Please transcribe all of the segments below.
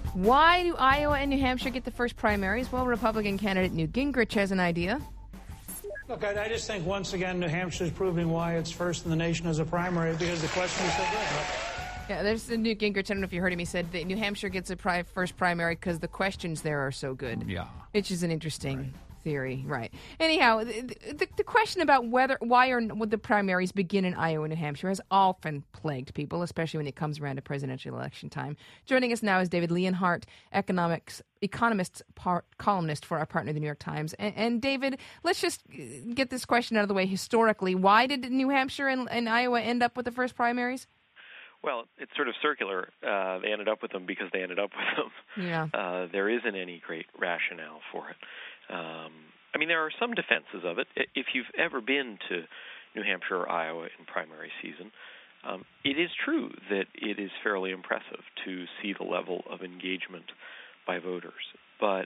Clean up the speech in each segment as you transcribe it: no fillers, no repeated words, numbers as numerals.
Why do Iowa and New Hampshire get the first primaries? Well, Republican candidate Newt Gingrich has an idea. Look, I just think, once again, New Hampshire is proving why it's first in the nation as a primary, because the question is so good. Yeah, there's the Newt Gingrich. I don't know if you heard him. He said that New Hampshire gets a first primary because the questions there are so good. Yeah. Which is an interesting theory, right? Anyhow, the question about why would the primaries begin in Iowa and New Hampshire has often plagued people, especially when it comes around to presidential election time. Joining us now is David Leonhardt, economist columnist for our partner, the New York Times. And David, let's just get this question out of the way historically. Why did New Hampshire and Iowa end up with the first primaries? Well, it's sort of circular. They ended up with them because they ended up with them. Yeah. There isn't any great rationale for it. I mean, there are some defenses of it. If you've ever been to New Hampshire or Iowa in primary season, it is true that it is fairly impressive to see the level of engagement by voters. But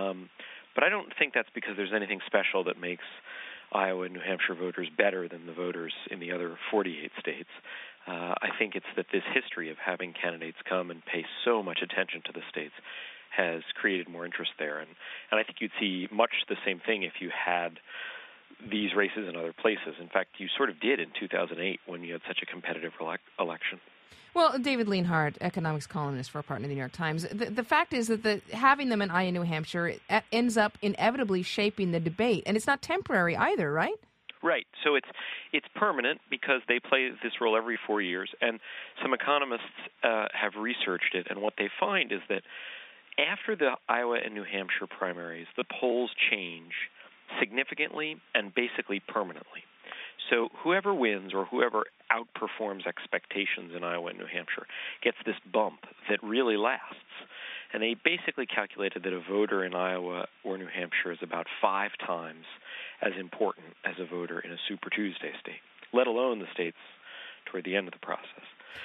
I don't think that's because there's anything special that makes Iowa and New Hampshire voters better than the voters in the other 48 states. I think it's that this history of having candidates come and pay so much attention to the states has created more interest there. And I think you'd see much the same thing if you had these races in other places. In fact, you sort of did in 2008 when you had such a competitive election. Well, David Leonhardt, economics columnist for our partner, the New York Times, the fact is that having them in Iowa and New Hampshire ends up inevitably shaping the debate. And it's not temporary either, right? Right. So it's permanent because they play this role every 4 years. And some economists have researched it. And what they find is that after the Iowa and New Hampshire primaries, the polls change significantly and basically permanently. So whoever wins or whoever outperforms expectations in Iowa and New Hampshire gets this bump that really lasts. And they basically calculated that a voter in Iowa or New Hampshire is about 5 times as important as a voter in a Super Tuesday state, let alone the states toward the end of the process.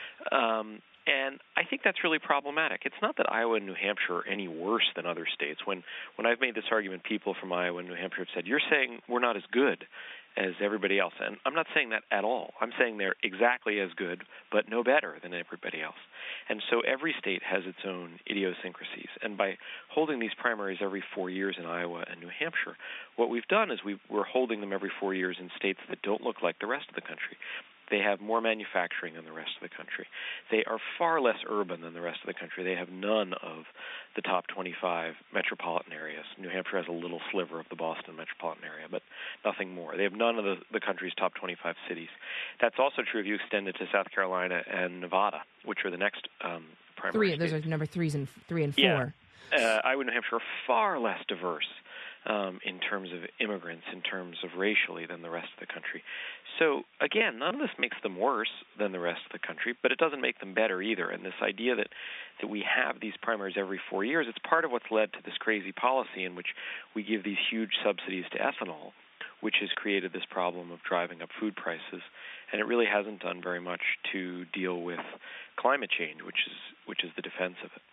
And I think that's really problematic. It's not that Iowa and New Hampshire are any worse than other states. When I've made this argument, people from Iowa and New Hampshire have said, you're saying we're not as good as everybody else. And I'm not saying that at all. I'm saying they're exactly as good, but no better than everybody else. And so every state has its own idiosyncrasies. And by holding these primaries every 4 years in Iowa and New Hampshire, what we've done is we're holding them every 4 years in states that don't look like the rest of the country. They have more manufacturing than the rest of the country. They are far less urban than the rest of the country. They have none of the top 25 metropolitan areas. New Hampshire has a little sliver of the Boston metropolitan area, but nothing more. They have none of the country's top 25 cities. That's also true if you extend it to South Carolina and Nevada, which are the next primary states. Those are number 3 and 4. Yeah. Iowa and New Hampshire are far less diverse in terms of immigrants, in terms of racially, than the rest of the country. So, again, none of this makes them worse than the rest of the country, but it doesn't make them better either. And this idea that we have these primaries every 4 years, it's part of what's led to this crazy policy in which we give these huge subsidies to ethanol, which has created this problem of driving up food prices. And it really hasn't done very much to deal with climate change, which is the defense of it.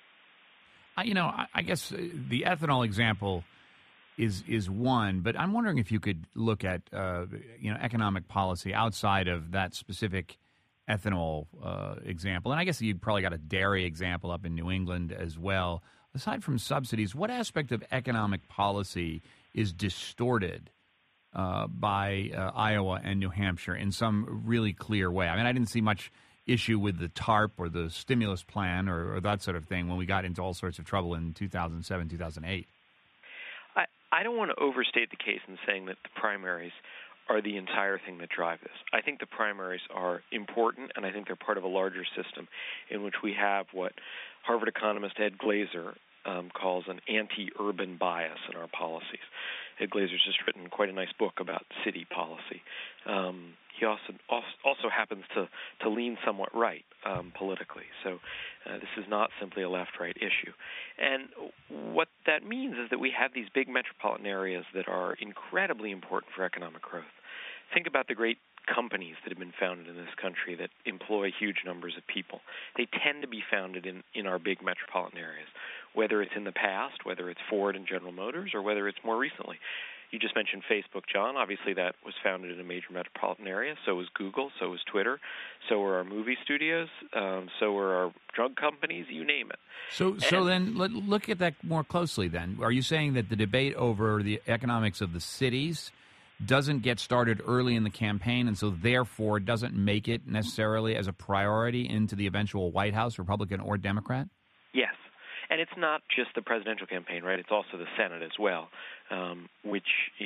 I guess the ethanol example is one, but I'm wondering if you could look at economic policy outside of that specific ethanol example. And I guess you probably got a dairy example up in New England as well. Aside from subsidies, what aspect of economic policy is distorted by Iowa and New Hampshire in some really clear way? I mean, I didn't see much issue with the TARP or the stimulus plan or that sort of thing when we got into all sorts of trouble in 2007, 2008. I don't want to overstate the case in saying that the primaries are the entire thing that drive this. I think the primaries are important, and I think they're part of a larger system in which we have what Harvard economist Ed Glaeser calls an anti-urban bias in our policies. Ed Glaeser's just written quite a nice book about city policy. He also happens to lean somewhat right politically. So this is not simply a left-right issue. And what that means is that we have these big metropolitan areas that are incredibly important for economic growth. Think about the great companies that have been founded in this country that employ huge numbers of people. They tend to be founded in our big metropolitan areas, whether it's in the past, whether it's Ford and General Motors, or whether it's more recently. You just mentioned Facebook, John. Obviously, that was founded in a major metropolitan area. So was Google. So was Twitter. So were our movie studios. So were our drug companies. You name it. So then look at that more closely. Then, are you saying that the debate over the economics of the cities doesn't get started early in the campaign, and so therefore doesn't make it necessarily as a priority into the eventual White House, Republican or Democrat? Yes. And it's not just the presidential campaign, right? It's also the Senate as well, which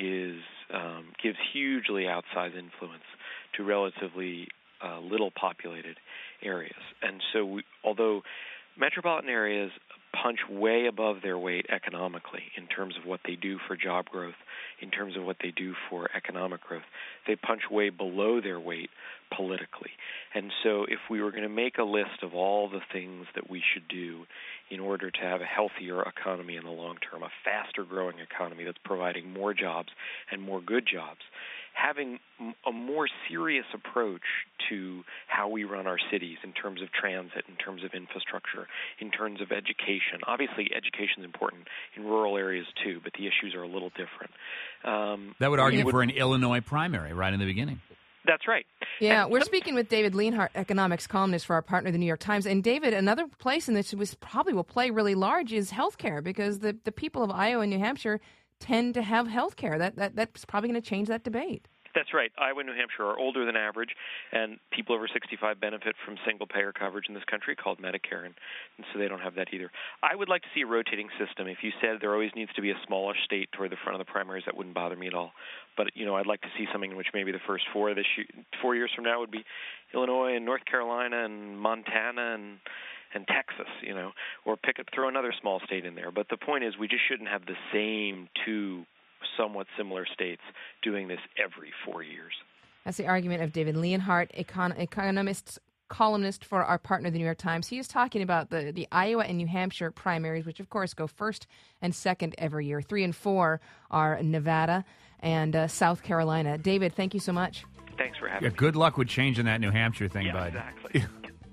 gives hugely outsized influence to relatively little populated areas. And so although metropolitan areas punch way above their weight economically in terms of what they do for job growth, in terms of what they do for economic growth, they punch way below their weight politically. And so if we were going to make a list of all the things that we should do in order to have a healthier economy in the long term, a faster growing economy that's providing more jobs and more good jobs, having a more serious approach to how we run our cities in terms of transit, in terms of infrastructure, in terms of education. Obviously, education is important in rural areas too, but the issues are a little different. That would argue for an Illinois primary right in the beginning. That's right. Yeah, we're speaking with David Leonhardt, economics columnist for our partner, the New York Times. And David, another place in this probably will play really large is healthcare, because the people of Iowa and New Hampshire tend to have health care. That's probably going to change that debate. That's right. Iowa and New Hampshire are older than average, and people over 65 benefit from single-payer coverage in this country called Medicare, and so they don't have that either. I would like to see a rotating system. If you said there always needs to be a smaller state toward the front of the primaries, that wouldn't bother me at all. But, I'd like to see something in which maybe the first 4 years from now would be Illinois and North Carolina and Montana and Texas, or throw another small state in there. But the point is we just shouldn't have the same 2 somewhat similar states doing this every 4 years. That's the argument of David Leonhardt, economist, columnist for our partner, the New York Times. He is talking about the Iowa and New Hampshire primaries, which, of course, go first and second every year. 3 and 4 are Nevada and South Carolina. David, thank you so much. Thanks for having me. Good luck with changing that New Hampshire thing, yeah, bud. Exactly.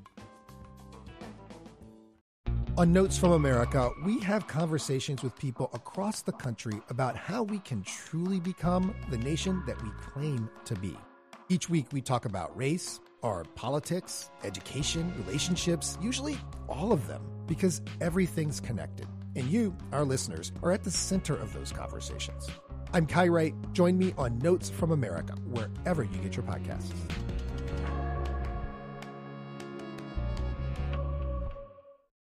On Notes from America, we have conversations with people across the country about how we can truly become the nation that we claim to be. Each week we talk about race, our politics, education, relationships, usually all of them, because everything's connected. And you, our listeners, are at the center of those conversations. I'm Kai Wright. Join me on Notes from America, wherever you get your podcasts.